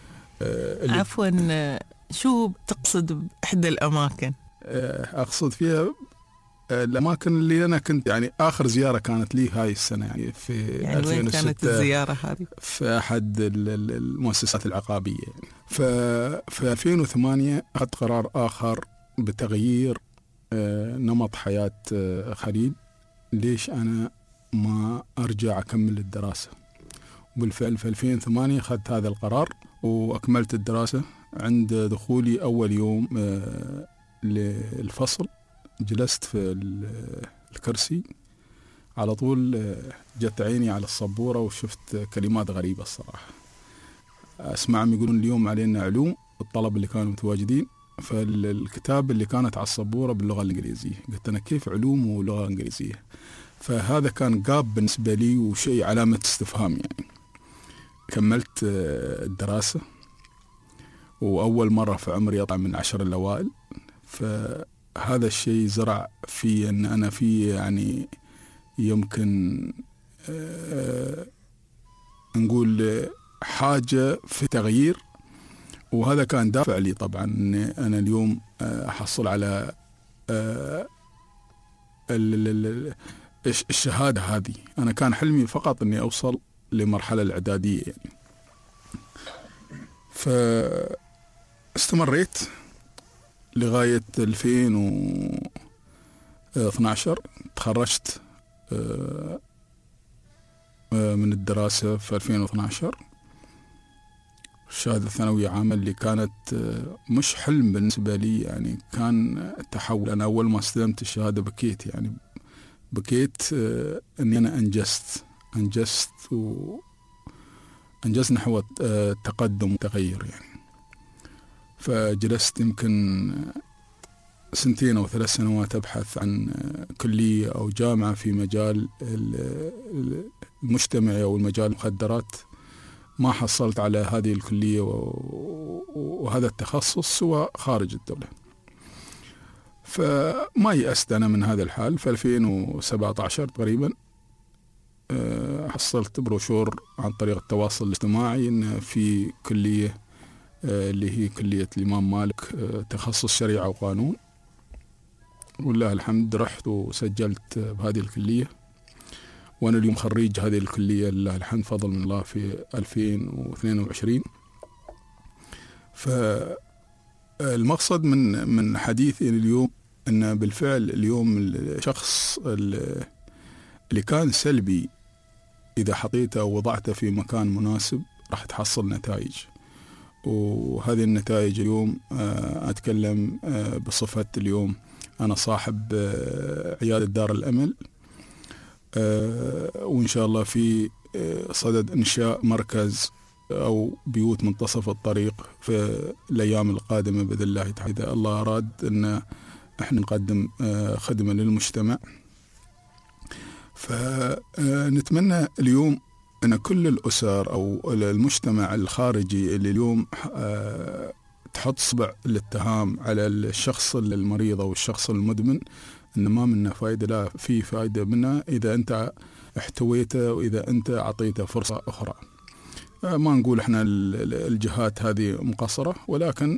عفوا، شو تقصد بإحدى الأماكن؟ أقصد فيها الأماكن اللي أنا كنت يعني آخر زيارة كانت لي هاي السنة يعني في يعني ألفين وستة. وين كانت الزيارة هذه؟ في أحد المؤسسات العقابية يعني. ففي ألفين وثمانية أخذت قرار آخر بتغيير نمط حياة خليل. ليش أنا ما أرجع أكمل الدراسة؟ وبالفعل في ألفين وثمانية أخذت هذا القرار وأكملت الدراسة. عند دخولي أول يوم للفصل جلست في الكرسي على طول جت عيني على السبورة وشفت كلمات غريبة الصراحة. أسمعهم يقولون اليوم علينا علوم، الطلبة اللي كانوا متواجدين، فالكتاب اللي كانت على السبورة باللغة الإنجليزية. قلت أنا كيف علوم ولغة إنجليزية؟ فهذا كان جاب بالنسبة لي وشيء علامة استفهام يعني. كملت الدراسة، وأول مرة في عمري أطلع من عشر الأوائل، فهذا الشيء زرع في أن أنا في يعني يمكن أه نقول حاجة في تغيير، وهذا كان دافع لي طبعا أن أنا اليوم أحصل على أه الشهادة هذه. أنا كان حلمي فقط أني أوصل لمرحلة الإعدادية يعني. فاستمريت لغاية ألفين واثني عشر، تخرجت من الدراسة في ألفين واثني عشر الشهادة الثانوية عامة، اللي كانت مش حلم بالنسبة لي يعني، كان تحول. أنا أول ما استلمت الشهادة بكيت يعني، بكيت أني أنا أنجزت أنجزت وأنجزت نحو التقدم وتغير يعني. فجلست يمكن سنتين أو ثلاث سنوات أبحث عن كلية أو جامعة في مجال المجتمعي أو المجال المخدرات. ما حصلت على هذه الكلية وهذا التخصص سوى خارج الدولة. فما يأست أنا من هذا الحال. في ألفين وسبعة عشر تقريبا حصلت بروشور عن طريق التواصل الاجتماعي إن في كلية اللي هي كلية الإمام مالك تخصص شريعة وقانون، والله الحمد رحت وسجلت بهذه الكلية، وأنا اليوم خريج هذه الكلية لله الحمد فضل من الله في ألفين واثنين وعشرين. فالمقصد من من حديثي اليوم أن بالفعل اليوم الشخص اللي كان سلبي إذا حطيته أو وضعته في مكان مناسب راح تحصل نتائج، وهذه النتائج اليوم أتكلم بصفة اليوم أنا صاحب عيادة دار الأمل، وإن شاء الله في صدد إنشاء مركز أو بيوت منتصف الطريق في الأيام القادمة بإذن الله تعالى، إذا الله أراد أن إحنا نقدم خدمة للمجتمع. فنتمنى اليوم أن كل الأسر أو المجتمع الخارجي اللي اليوم تحط صبع الاتهام على الشخص المريض أو الشخص المدمن إن ما منه فائدة، لا، في فائدة منه إذا أنت احتويته وإذا أنت أعطيته فرصة أخرى. ما نقول إحنا الجهات هذه مقصرة، ولكن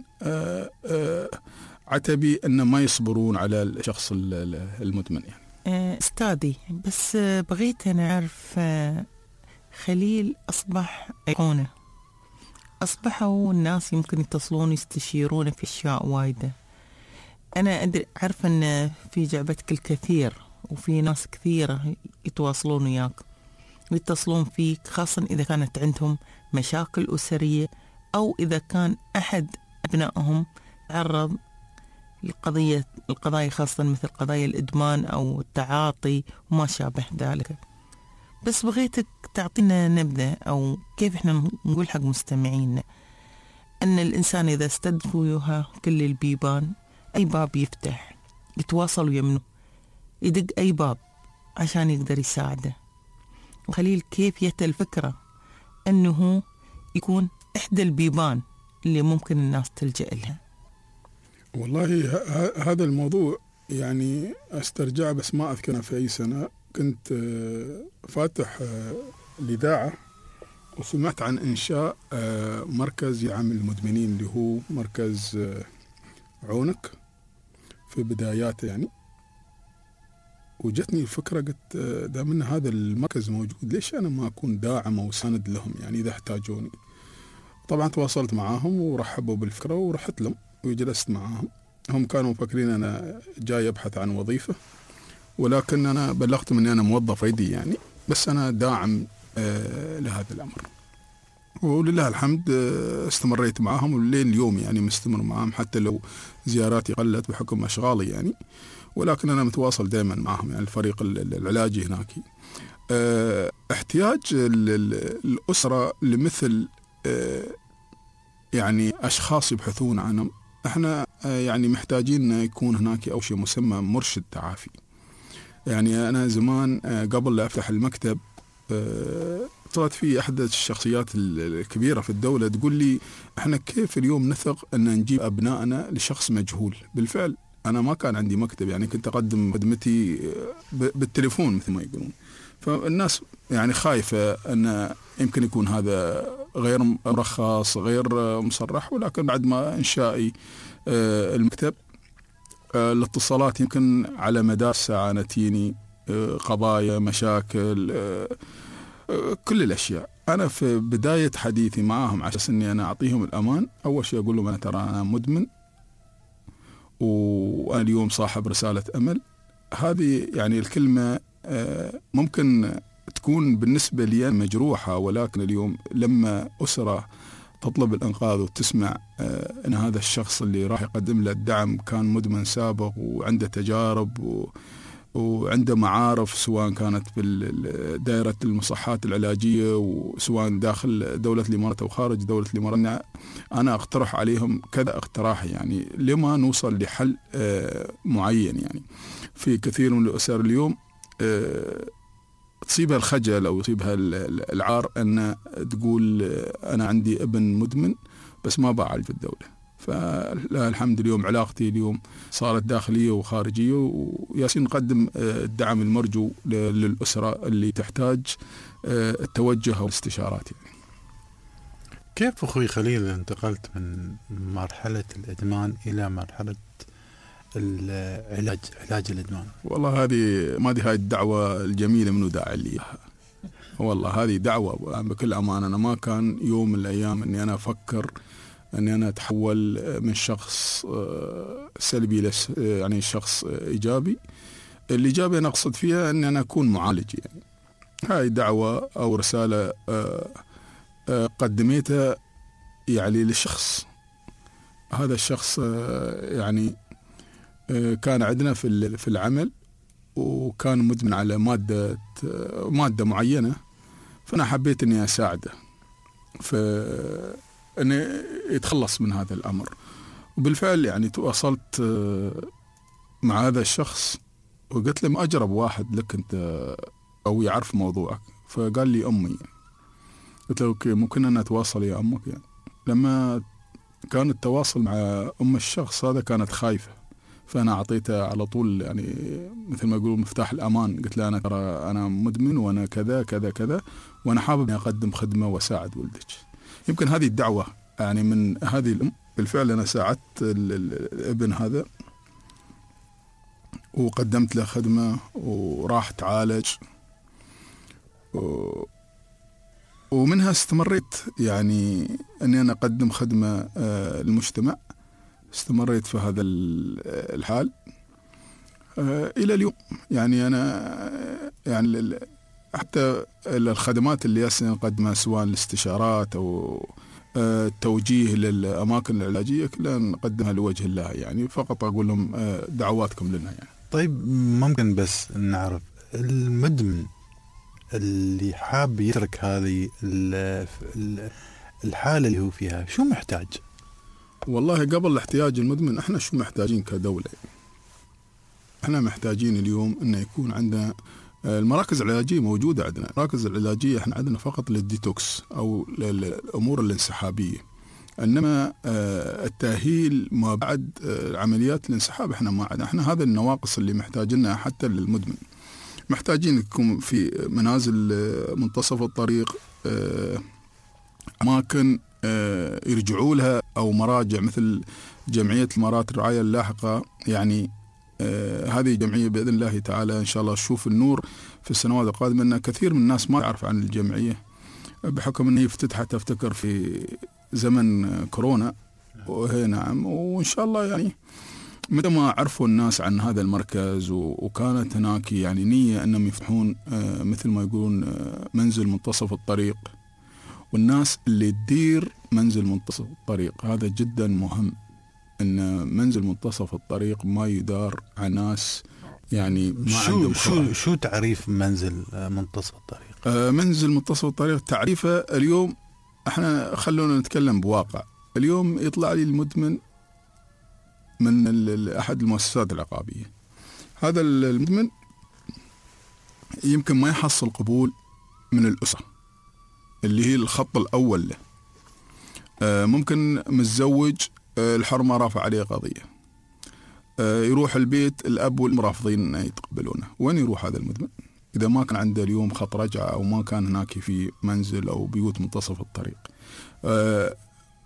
عتبي أن ما يصبرون على الشخص المدمن يعني. أستاذي، بس بغيت أنا أعرف، خليل أصبح أيقونة، أصبحوا الناس يمكن يتصلون يستشيرون في أشياء وايدة. أنا أدري أعرف أن في جعبتك الكثير وفي ناس كثيرة يتواصلون وياك ويتصلون فيك، خاصة إذا كانت عندهم مشاكل أسرية أو إذا كان أحد أبنائهم تعرض لقضية القضايا، خاصة مثل قضايا الإدمان أو التعاطي وما شابه ذلك. بس بغيتك تعطينا نبذة أو كيف إحنا نقول حق مستمعينا أن الإنسان إذا استدفوها كل البيبان، أي باب يفتح يتواصل ويمنه، يدق أي باب عشان يقدر يساعده. وخليل كيف يأتي الفكرة أنه يكون إحدى البيبان اللي ممكن الناس تلجأ لها؟ والله هذا الموضوع يعني استرجع، بس ما أذكره في أي سنة. كنت فاتح الإذاعة وسمعت عن إنشاء مركز يعمل المدمنين اللي هو مركز عونك في بداياته يعني. وجتني الفكرة، قلت دام ان هذا المركز موجود ليش أنا ما أكون داعم أو ساند لهم يعني إذا احتاجوني. طبعا تواصلت معاهم ورحبوا بالفكرة ورحت لهم وجلست معاهم. هم كانوا مفكرين أنا جاي أبحث عن وظيفة، ولكن أنا بلغتهم أني أنا موظف أيدي يعني، بس أنا داعم آه لهذا الأمر. ولله الحمد استمريت معهم ولين اليوم يعني مستمر معهم، حتى لو زياراتي قلت بحكم أشغالي يعني، ولكن أنا متواصل دائما معهم يعني الفريق العلاجي هناك. احتياج الأسرة لمثل يعني أشخاص يبحثون عنهم، احنا يعني محتاجين يكون هناك أول شيء مسمى مرشد تعافي. يعني أنا زمان قبل لا أفتح المكتب طلعت في أحد الشخصيات الكبيرة في الدولة تقول لي احنا كيف اليوم نثق أن نجيب أبنائنا لشخص مجهول. بالفعل أنا ما كان عندي مكتب، يعني كنت أقدم خدمتي بالتليفون مثل ما يقولون، فالناس يعني خايفة أن يمكن يكون هذا غير مرخص غير مصرح، ولكن بعد ما إنشائي المكتب الاتصالات يمكن على مدار ساعة نتيني قضايا مشاكل كل الأشياء. أنا في بداية حديثي معهم على أساس أني أنا أعطيهم الأمان، أول شيء أقول لهم أنا ترى أنا مدمن وأنا اليوم صاحب رسالة أمل. هذه يعني الكلمة ممكن تكون بالنسبة لي مجروحة، ولكن اليوم لما أسرة تطلب الإنقاذ وتسمع أن هذا الشخص اللي راح يقدم له الدعم كان مدمن سابق وعنده تجارب و وعنده معارف سواء كانت بالدائرة المصحات العلاجية وسواء داخل دولة الإمارات أو خارج دولة الإمارات، أنا أقترح عليهم كذا اقتراح يعني لما نوصل لحل معين. يعني في كثير من الأسر اليوم تصيبها الخجل أو يصيبها العار أن تقول أنا عندي ابن مدمن بس ما بعالج في الدولة. فالحمد اليوم علاقتي اليوم صارت داخلية وخارجية، وياسين نقدم الدعم المرجو للأسرة اللي تحتاج التوجه والاستشارات. يعني كيف أخوي خليل انتقلت من مرحلة الإدمان إلى مرحلة العلاج علاج الإدمان؟ والله هذه ما دي هاي الدعوة الجميلة منو داعي لي، والله هذه دعوة بكل أمانة. أنا ما كان يوم من الأيام أني أنا أفكر أني أنا أتحول من شخص سلبي ل يعني شخص إيجابي. الإيجابي أنا أقصد فيها أني أنا أكون معالج. يعني هاي دعوة أو رسالة قدمتها يعني لشخص، هذا الشخص يعني كان عندنا في في العمل وكان مدمن على مادة مادة معينة، فأنا حبيت إني أساعده ف أنه يتخلص من هذا الأمر. وبالفعل يعني تواصلت مع هذا الشخص وقلت له ما أجرب واحد لك أنت أو يعرف موضوعك، فقال لي أمي. قلت له أوكي ممكن أن أتواصل يا أمك. يعني لما كان التواصل مع أم الشخص هذا كانت خايفة، فأنا أعطيتها على طول يعني مثل ما يقولون مفتاح الأمان. قلت له أنا ترى أنا مدمن وأنا كذا كذا كذا وأنا حابب أن أقدم خدمة وأساعد ولدك. يمكن هذه الدعوة يعني من هذه الأم. بالفعل أنا ساعدت الابن هذا وقدمت له خدمة وراح تعالج و... ومنها استمريت يعني أني أنا أقدم خدمة للمجتمع. استمريت في هذا الحال إلى اليوم. يعني أنا يعني حتى الخدمات اللي نقدمها سواء الاستشارات أو التوجيه للأماكن العلاجية كلها نقدمها لوجه الله، يعني فقط أقول لهم دعواتكم لنا. يعني طيب ممكن بس نعرف المدمن اللي حاب يترك هذه الحالة اللي هو فيها شو محتاج؟ والله قبل الاحتياج المدمن احنا شو محتاجين كدولة؟ احنا محتاجين اليوم انه يكون عندنا المراكز العلاجية موجودة عندنا. المراكز العلاجية احنا عندنا فقط للديتوكس او للامور الانسحابية، انما التأهيل ما بعد عمليات الانسحاب احنا ما عندنا. احنا هذا النواقص اللي محتاجينها حتى للمدمن. محتاجين يكون في منازل منتصف الطريق، اماكن يرجعوا لها او مراجع مثل جمعية الإمارات الرعاية اللاحقة. يعني آه هذه جمعية بإذن الله تعالى إن شاء الله تشوف النور في السنوات القادمة، أن كثير من الناس ما يعرف عن الجمعية بحكم أنها افتتحت أفتكر في زمن كورونا. وهي نعم، وإن شاء الله يعني متى ما عرفوا الناس عن هذا المركز وكانت هناك يعني نية أنهم يفتحون آه مثل ما يقولون آه منزل منتصف الطريق، والناس اللي تدير منزل منتصف الطريق. هذا جدا مهم، أن منزل منتصف الطريق ما يدار عن ناس يعني ما شو عندهم شو خبرة. شو تعريف منزل منتصف الطريق؟ آه منزل منتصف الطريق تعريفه اليوم، احنا خلونا نتكلم بواقع. اليوم يطلع لي المدمن من أحد المؤسسات العقابية، هذا المدمن يمكن ما يحصل قبول من الأسرة اللي هي الخط الأول له. آه ممكن متزوج، آه الحرمة رافع عليه قضية، آه يروح البيت الأب والأم رافضين أن يتقبلونه. وين يروح هذا المدمن إذا ما كان عنده اليوم خط رجعة أو ما كان هناك في منزل أو بيوت منتصف الطريق؟ آه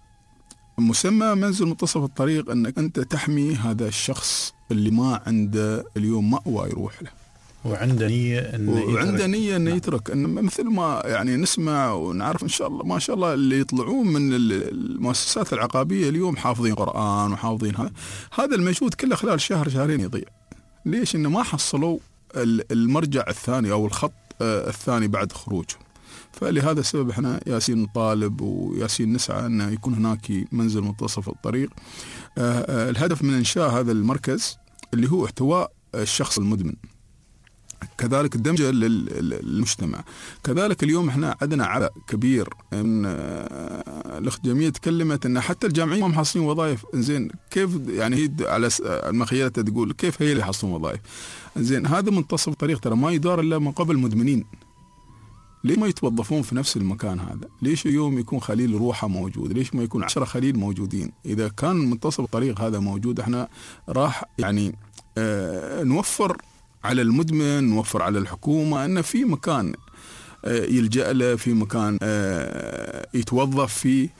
مسمى منزل منتصف الطريق أنك أنت تحمي هذا الشخص اللي ما عنده اليوم مأوى يروح له، وعنده نية أنه وعنده نية أنه يترك. أن مثل ما يعني نسمع ونعرف إن شاء الله ما شاء الله اللي يطلعون من المؤسسات العقابية اليوم حافظين قرآن وحافظين هذا هذا المجهود كله خلال شهر شهرين يضيع. ليش؟ إنه ما حصلوا المرجع الثاني أو الخط الثاني بعد خروجهم. فلهذا السبب احنا ياسين نطالب وياسين نسعى أن يكون هناك منزل منتصف الطريق. الهدف من إنشاء هذا المركز اللي هو احتواء الشخص المدمن، كذلك دمجه للمجتمع. كذلك اليوم احنا عندنا عبء كبير، ان الاخت جميله تكلمت ان حتى الجامعيين ما محصلين وظائف. زين كيف يعني هي على المخيلة تقول كيف هي اللي يحصلون وظائف؟ زين هذا منتصف الطريق ترى ما يدار الا من قبل مدمنين. ليش ما يتوظفون في نفس المكان هذا؟ ليش اليوم يكون خليل روحه موجود؟ ليش ما يكون عشرة خليل موجودين؟ إذا كان منتصف الطريق هذا موجود احنا راح يعني اه نوفر على المدمن، نوفر على الحكومة أن في مكان اه يلجأ له، في مكان اه يتوظف فيه.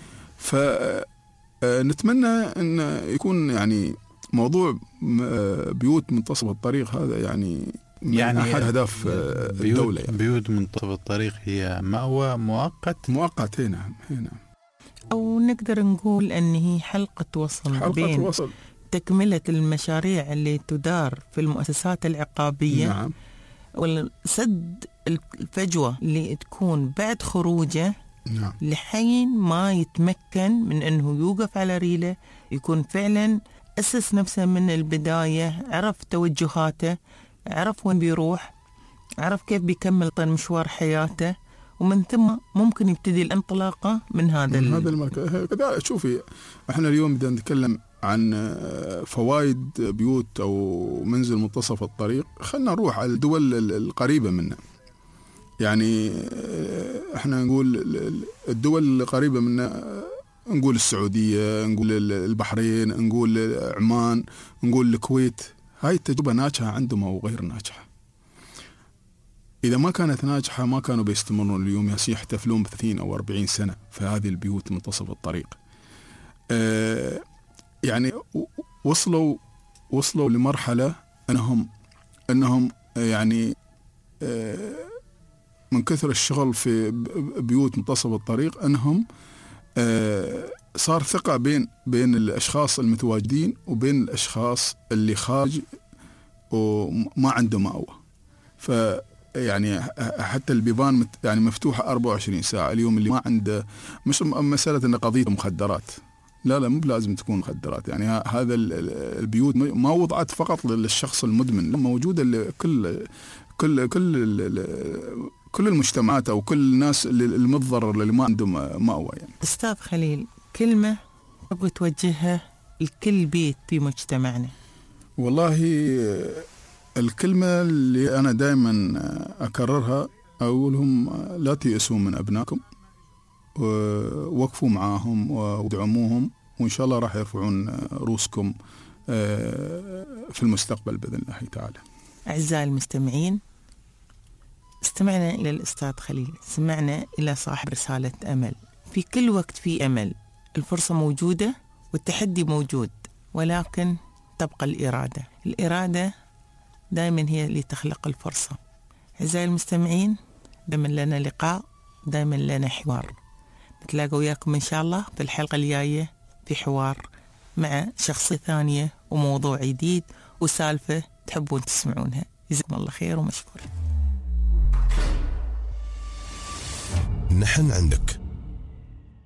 فنتمنى أن يكون يعني موضوع بيوت منتصف الطريق هذا يعني يعني أحد أهداف الدولة. يعني بيوت منتصف الطريق هي مأوى مؤقت مؤقت هنا هنا أو نقدر نقول أن هي حلقة وصل حلقة بين وصل. تكملة المشاريع اللي تدار في المؤسسات العقابية. نعم. والسد الفجوة اللي تكون بعد خروجه. نعم. لحين ما يتمكن من أنه يوقف على ريله، يكون فعلا أسس نفسه من البداية، عرف توجهاته، عرف وين بيروح، عرف كيف بيكمل طن مشوار حياته، ومن ثم ممكن يبتدي الانطلاقة من هذا من هذا المركز. كذا شوفي احنا اليوم بدنا نتكلم عن فوائد بيوت أو منزل منتصف الطريق. خلنا نروح على الدول القريبة منا. يعني احنا نقول الدول القريبة منا، نقول السعودية، نقول البحرين، نقول عمان، نقول الكويت. هاي التجربة ناجحة عندهم أو غير ناجحة. إذا ما كانت ناجحة ما كانوا بيستمرون اليوم يحتفلون بثلاثين أو أربعين سنة في هذه البيوت منتصف الطريق. آه يعني وصلوا وصلوا لمرحلة أنهم أنهم يعني آه من كثر الشغل في بيوت منتصف الطريق أنهم آه صار ثقة بين بين الأشخاص المتواجدين وبين الأشخاص اللي خارج وما عندهم مأوى. ف يعني حتى البيبان يعني مفتوحة أربعة وعشرين ساعة اليوم. اللي ما عنده مش مسألة إن قضية مخدرات، لا لا مو لازم تكون مخدرات. يعني هذا البيوت ما وضعت فقط للشخص المدمن، موجودة لكل كل كل كل المجتمعات أو كل الناس المتضرر اللي ما عندهم مأوى. يعني أستاذ خليل، كلمة أبغى توجهها لكل بيت في مجتمعنا. والله الكلمة اللي أنا دائما أكررها أقولهم لا تيأسوا من أبنائكم، ووقفوا معاهم وادعموهم، وإن شاء الله راح يرفعون رؤوسكم في المستقبل بإذن الله تعالى. أعزائي المستمعين، استمعنا إلى الأستاذ خليل، سمعنا إلى صاحب رسالة أمل. في كل وقت في أمل، الفرصة موجودة والتحدي موجود، ولكن تبقى الإرادة. الإرادة دائما هي اللي تخلق الفرصة. أعزائي المستمعين، دائما لنا لقاء، دائما لنا حوار. نتلاقى وياكم إن شاء الله في الحلقة الجاية في حوار مع شخصية ثانية وموضوع جديد وسالفة تحبون تسمعونها. جزاكم الله خير ومشكور. نحن عندك